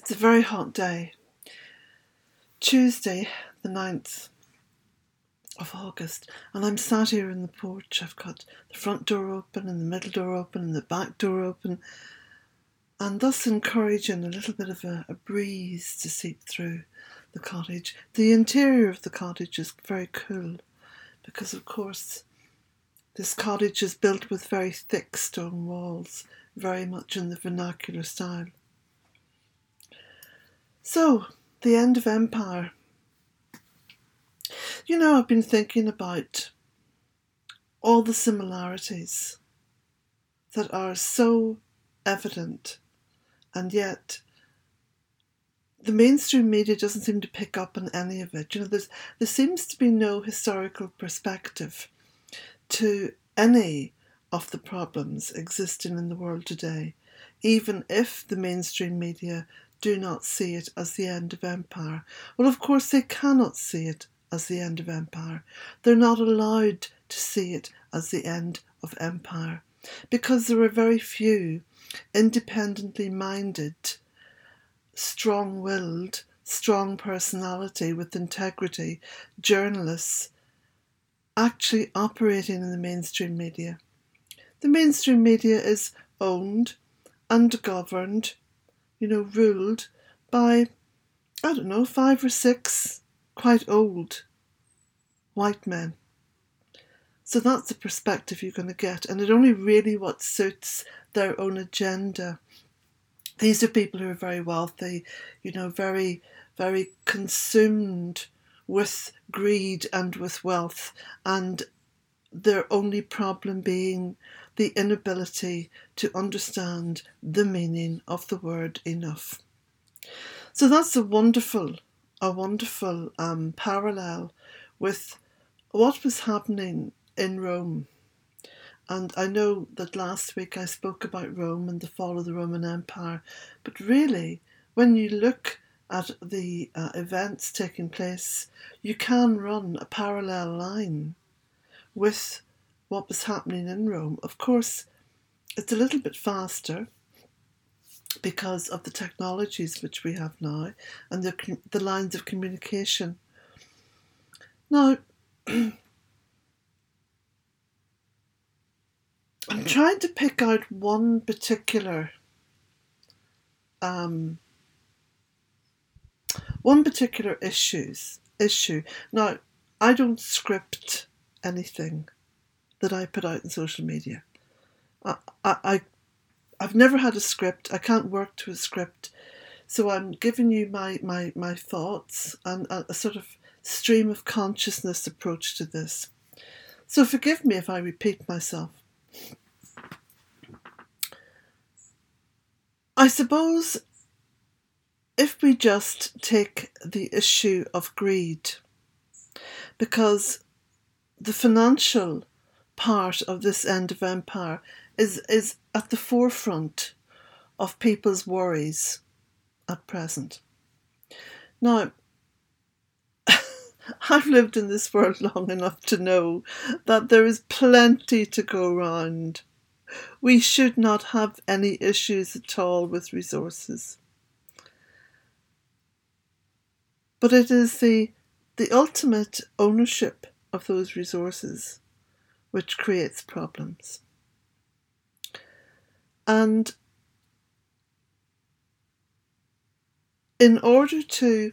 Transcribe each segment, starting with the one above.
It's a very hot day. Tuesday, the 9th of August, and I'm sat here in the porch. I've got the front door open and the middle door open and the back door open, and thus encouraging a little bit of a breeze to seep through the cottage. The interior of the cottage is very cool because, of course, this cottage is built with very thick stone walls, very much in the vernacular style. So, the end of empire. You know, I've been thinking about all the similarities that are so evident, and yet the mainstream media doesn't seem to pick up on any of it. You know, there seems to be no historical perspective to any of the problems existing in the world today, even if the mainstream media do not see it as the end of empire. Well, of course, they cannot see it as the end of empire. They're not allowed to see it as the end of empire because there are very few independently minded, strong-willed, strong personality with integrity journalists actually operating in the mainstream media. The mainstream media is owned and governed, ruled by, 5 or 6 quite old white men. So that's the perspective you're going to get, and it only really what suits their own agenda. These are people who are very wealthy, very, very consumed with greed and with wealth, and their only problem being the inability to understand the meaning of the word enough. So that's a wonderful parallel with what was happening in Rome. And I know that last week I spoke about Rome and the fall of the Roman Empire, but really, when you look at the events taking place, you can run a parallel line with what was happening in Rome. Of course, it's a little bit faster because of the technologies which we have now and the lines of communication. Now, I'm trying to pick out one particular issue. Now, I don't script anything that I put out in social media. I've never had a script. I can't work to a script. So I'm giving you my thoughts and a sort of stream of consciousness approach to this. So forgive me if I repeat myself. I suppose if we just take the issue of greed, because the financial part of this end of empire is at the forefront of people's worries at present. Now, I've lived in this world long enough to know that there is plenty to go round. We should not have any issues at all with resources. But it is the ultimate ownership of those resources which creates problems. And in order to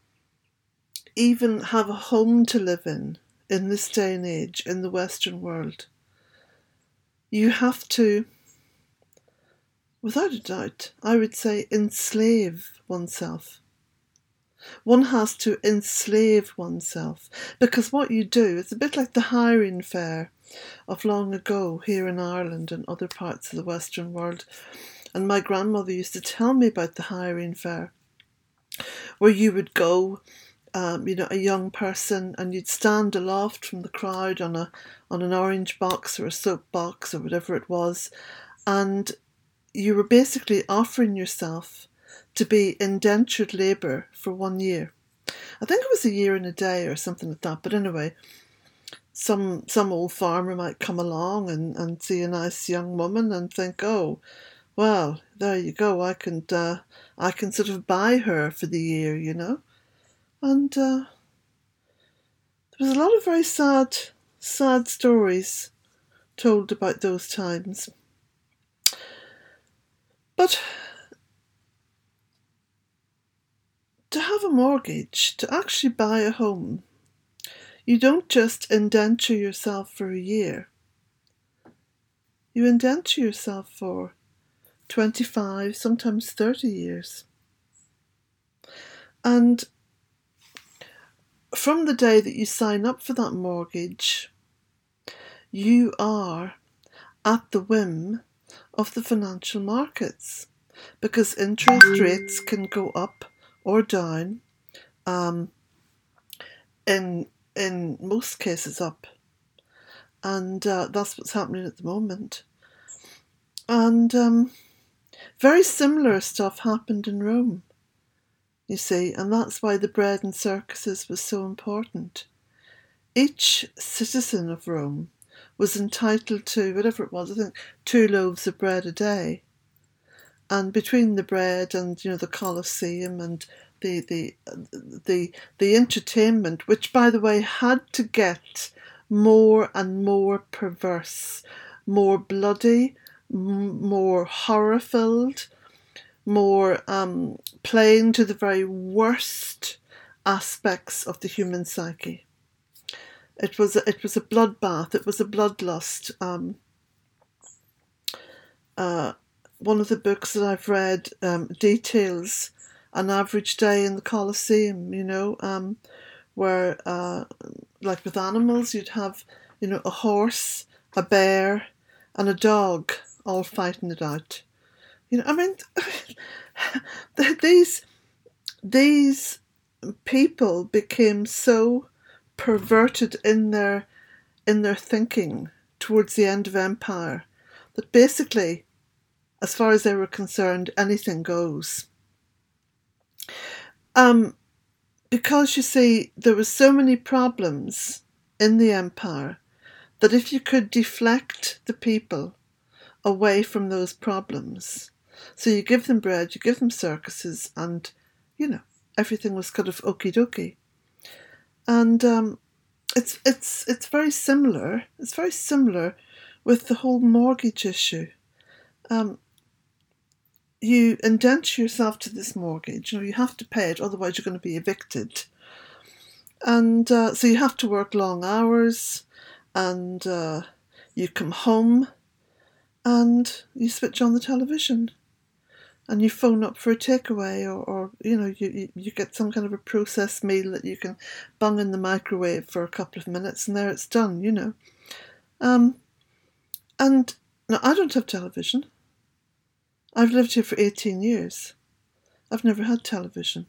even have a home to live in this day and age, in the Western world, you have to, without a doubt, I would say, enslave oneself. One has to enslave oneself, because what you do is a bit like the hiring fair of long ago here in Ireland and other parts of the Western world. And my grandmother used to tell me about the hiring fair, where you would go, a young person, and you'd stand aloft from the crowd on an orange box or a soap box or whatever it was, and you were basically offering yourself to be indentured labour for 1 year. I think it was a year and a day or something like that, but anyway, some old farmer might come along and see a nice young woman and think, oh, well, there you go. I can sort of buy her for the year, you know. And there was a lot of very sad stories told about those times. But to have a mortgage, to actually buy a home, you don't just indenture yourself for a year. You indenture yourself for 25, sometimes 30 years. And from the day that you sign up for that mortgage, you are at the whim of the financial markets, because interest rates can go up or down, in most cases up. And that's what's happening at the moment. And very similar stuff happened in Rome, you see, and that's why the bread and circuses was so important. Each citizen of Rome was entitled to, whatever it was, I think 2 loaves of bread a day. And between the bread and, you know, the Colosseum and the entertainment, which, by the way, had to get more and more perverse, more bloody, more horror-filled, more playing to the very worst aspects of the human psyche. It was a bloodbath. It was a bloodlust. One of the books that I've read details an average day in the Colosseum, you know, where, like with animals, you'd have, you know, a horse, a bear, and a dog all fighting it out. You know, I mean, these people became so perverted in their thinking towards the end of empire that basically, as far as they were concerned, anything goes. Because you see, there were so many problems in the empire that if you could deflect the people away from those problems, so you give them bread, you give them circuses, and, you know, everything was kind of okie dokie. And it's very similar. It's very similar with the whole mortgage issue. You indenture yourself to this mortgage. You know, you have to pay it, otherwise you're going to be evicted. And so you have to work long hours, and you come home and you switch on the television and you phone up for a takeaway, or you know, you get some kind of a processed meal that you can bung in the microwave for a couple of minutes and there it's done, you know. And now I don't have television. I've lived here for 18 years. I've never had television.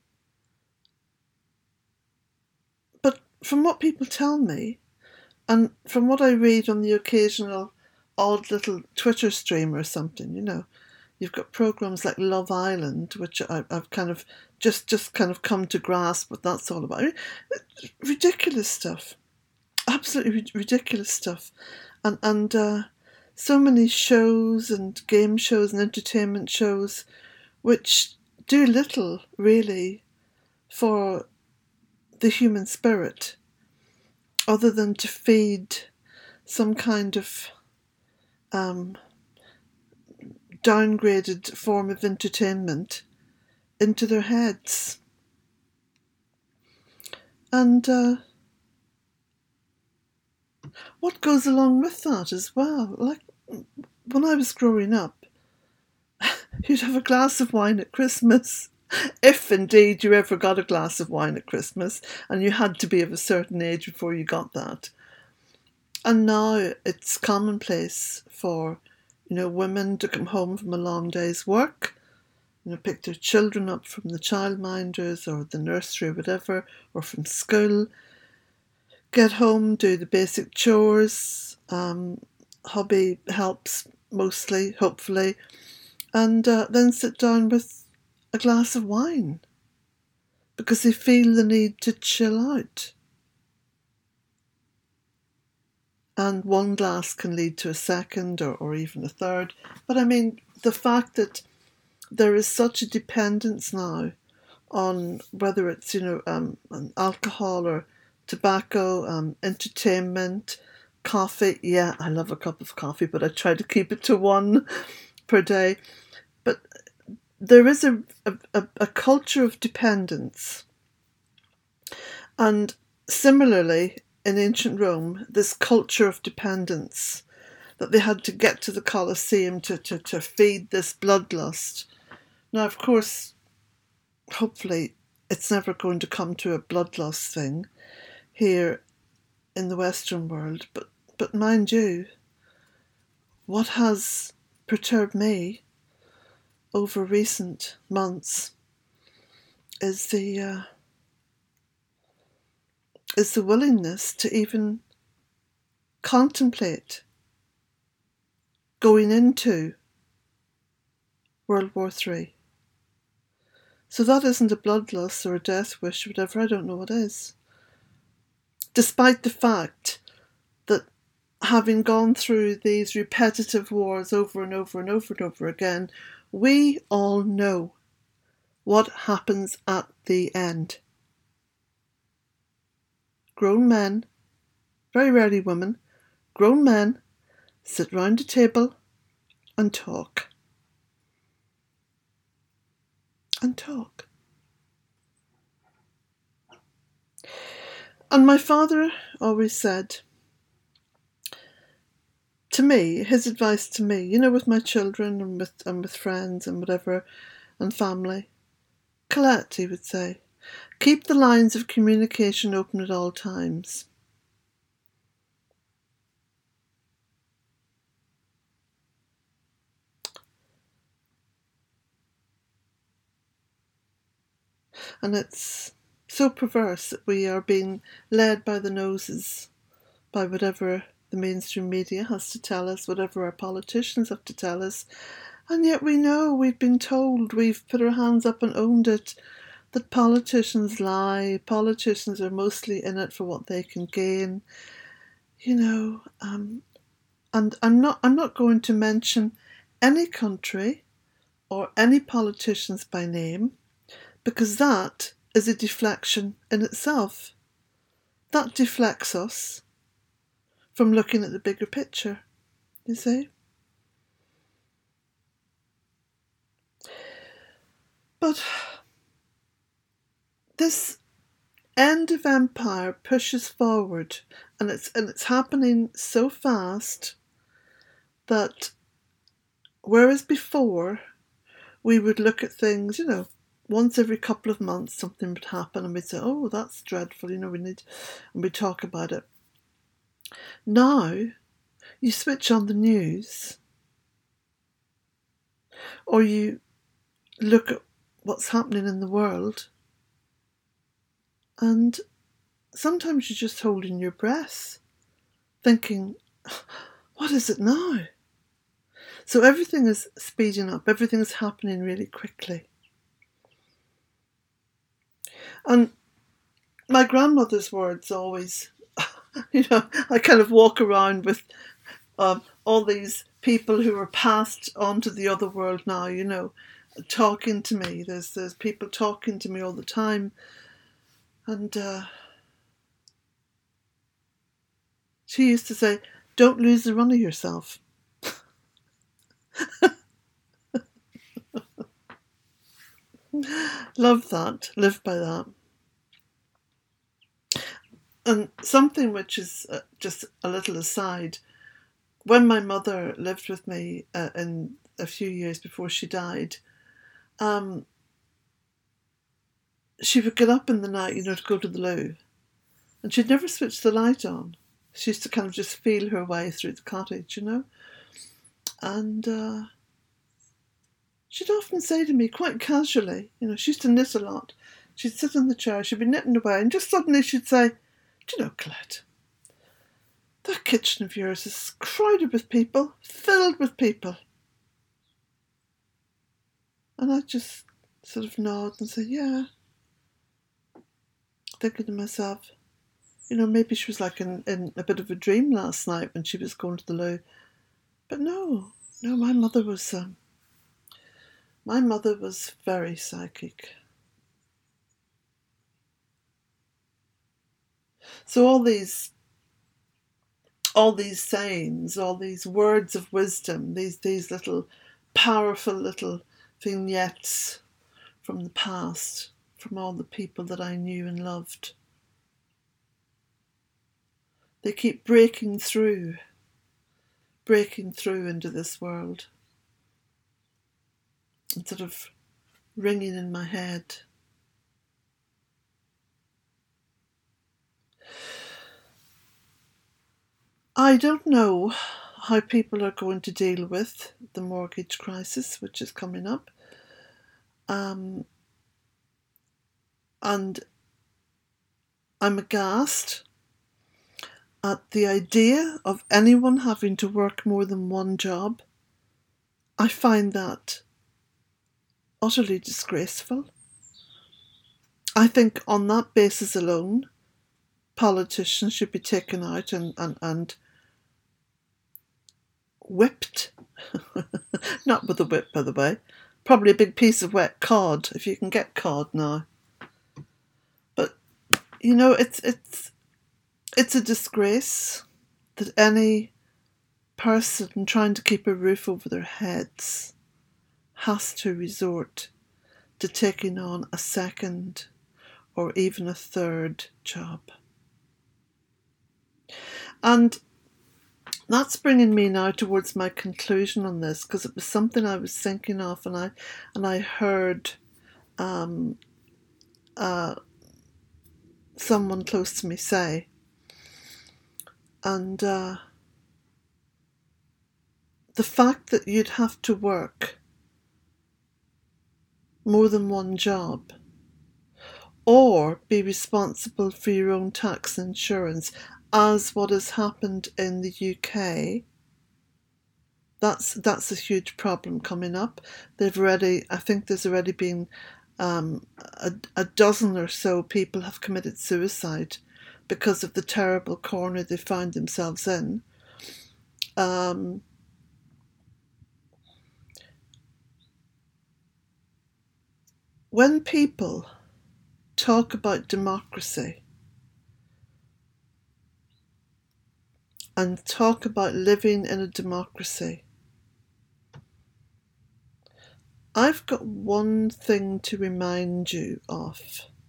But from what people tell me, and from what I read on the occasional odd little Twitter stream or something, you know, you've got programs like Love Island, which I've kind of just kind of come to grasp what that's all about. I mean, ridiculous stuff. Absolutely ridiculous stuff. And so many shows and game shows and entertainment shows which do little, really, for the human spirit, other than to feed some kind of downgraded form of entertainment into their heads. And what goes along with that as well, like when I was growing up, you'd have a glass of wine at Christmas, if indeed you ever got a glass of wine at Christmas, and you had to be of a certain age before you got that. And now it's commonplace for, you know, women to come home from a long day's work, you know, pick their children up from the childminders or the nursery or whatever, or from school, get home, do the basic chores, hubby helps mostly, hopefully, and then sit down with a glass of wine because they feel the need to chill out. And one glass can lead to a second or even a third. But I mean, the fact that there is such a dependence now on whether it's, alcohol or tobacco, entertainment, coffee. Yeah, I love a cup of coffee, but I try to keep it to one per day. But there is a culture of dependence. And similarly, in ancient Rome, this culture of dependence, that they had to get to the Colosseum to feed this bloodlust. Now, of course, hopefully it's never going to come to a bloodlust thing here in the Western world. But mind you, what has perturbed me over recent months is the willingness to even contemplate going into World War III. So that isn't a bloodlust or a death wish or whatever, I don't know what is. Despite the fact that having gone through these repetitive wars over and over and over and over again, we all know what happens at the end. Grown men, very rarely women, grown men sit round a table and talk. And talk. And my father always said to me, his advice to me, with my children and with friends and whatever, and family, Colette, he would say, keep the lines of communication open at all times. And it's so perverse that we are being led by the noses by whatever the mainstream media has to tell us, whatever our politicians have to tell us. And yet we know, we've been told, we've put our hands up and owned it, that politicians lie. Politicians are mostly in it for what they can gain. And I'm not going to mention any country or any politicians by name, because that is a deflection in itself. That deflects us from looking at the bigger picture, you see. But this end of empire pushes forward, and it's happening so fast that whereas before we would look at things, once every couple of months something would happen and we'd say, oh, that's dreadful, and we'd talk about it. Now, you switch on the news or you look at what's happening in the world, and sometimes you're just holding your breath, thinking, what is it now? So everything is speeding up, everything is happening really quickly. And my grandmother's words always, I kind of walk around with all these people who are passed on to the other world now, talking to me. There's people talking to me all the time. And she used to say, don't lose the run of yourself. Love that, live by that. And something which is just a little aside, when my mother lived with me in a few years before she died, she would get up in the night, to go to the loo, and she'd never switch the light on. She used to kind of just feel her way through the cottage, and she'd often say to me quite casually, she used to knit a lot, she'd sit in the chair, she'd be knitting away, and just suddenly she'd say, do you know, Colette, that kitchen of yours is crowded with people, filled with people. And I just sort of nod and say, yeah. Thinking to myself, maybe she was like in a bit of a dream last night when she was going to the loo. But no, my mother was My mother was very psychic. So all these sayings, all these words of wisdom, these little powerful little vignettes from the past, from all the people that I knew and loved, they keep breaking through into this world and sort of ringing in my head. I don't know how people are going to deal with the mortgage crisis, which is coming up. And I'm aghast at the idea of anyone having to work more than one job. I find that utterly disgraceful. I think on that basis alone, politicians should be taken out and whipped. Not with a whip, by the way. Probably a big piece of wet cod, if you can get cod now. But, you know, it's a disgrace that any person trying to keep a roof over their heads has to resort to taking on a second or even a third job. And that's bringing me now towards my conclusion on this, because it was something I was thinking of, and I heard someone close to me say, and the fact that you'd have to work more than one job or be responsible for your own tax and insurance, as what has happened in the UK, that's a huge problem coming up. I think there's already been a dozen or so people have committed suicide because of the terrible corner they found themselves in. When people talk about democracy and talk about living in a democracy, I've got one thing to remind you of.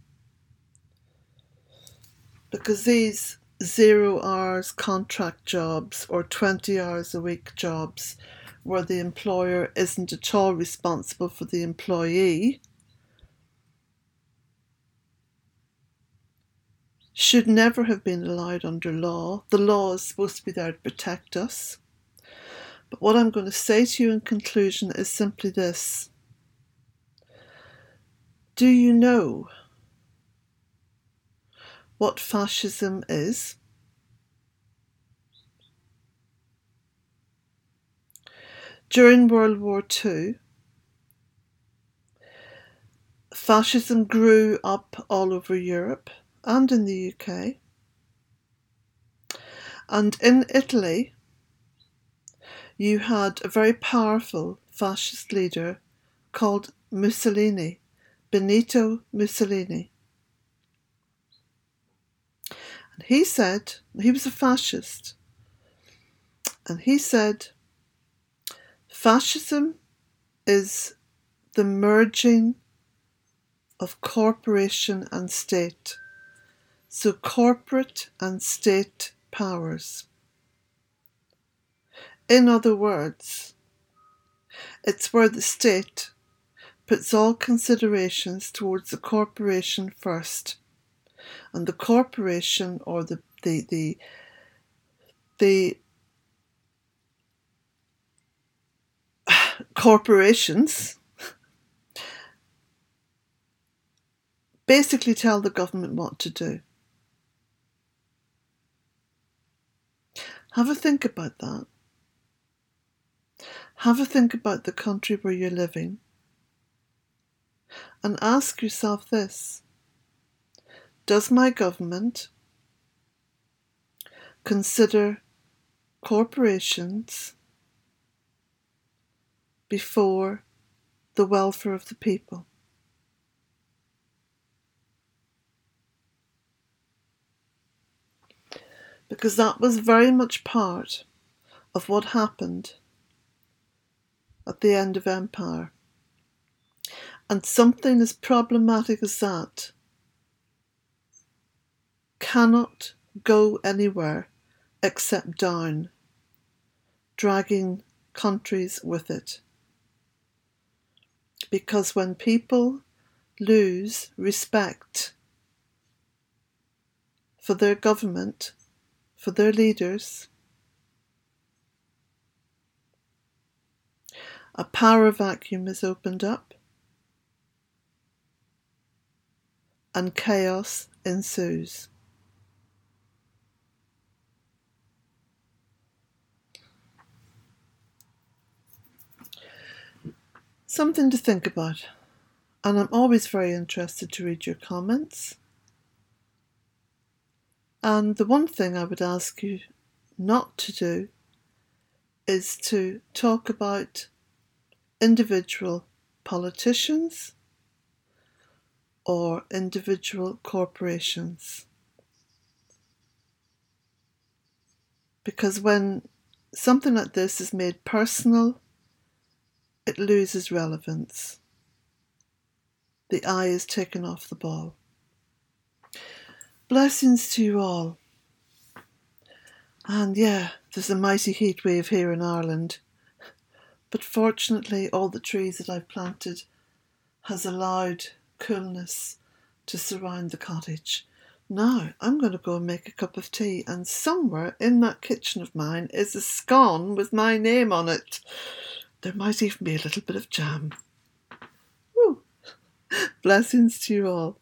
Because these 0 hours contract jobs or 20 hours a week jobs where the employer isn't at all responsible for the employee should never have been allowed under law. The law is supposed to be there to protect us. But what I'm going to say to you in conclusion is simply this. Do you know what fascism is? During World War II, fascism grew up all over Europe and in the UK. And in Italy, you had a very powerful fascist leader called Mussolini, Benito Mussolini. And he said, he was a fascist, and he said, fascism is the merging of corporation and state. So corporate and state powers. In other words, it's where the state puts all considerations towards the corporation first, and the corporation or the corporations basically tell the government what to do. Have a think about that. Have a think about the country where you're living and ask yourself this. Does my government consider corporations before the welfare of the people. Because that was very much part of what happened at the end of empire. And something as problematic as that cannot go anywhere except down, dragging countries with it. Because when people lose respect for their government, for their leaders, a power vacuum is opened up and chaos ensues. Something to think about, and I'm always very interested to read your comments. And the one thing I would ask you not to do is to talk about individual politicians or individual corporations. Because when something like this is made personal, it loses relevance. The eye is taken off the ball. Blessings to you all. And yeah, there's a mighty heat wave here in Ireland. But fortunately, all the trees that I've planted has allowed coolness to surround the cottage. Now, I'm going to go and make a cup of tea, and somewhere in that kitchen of mine is a scone with my name on it. There might even be a little bit of jam. Woo! Blessings to you all.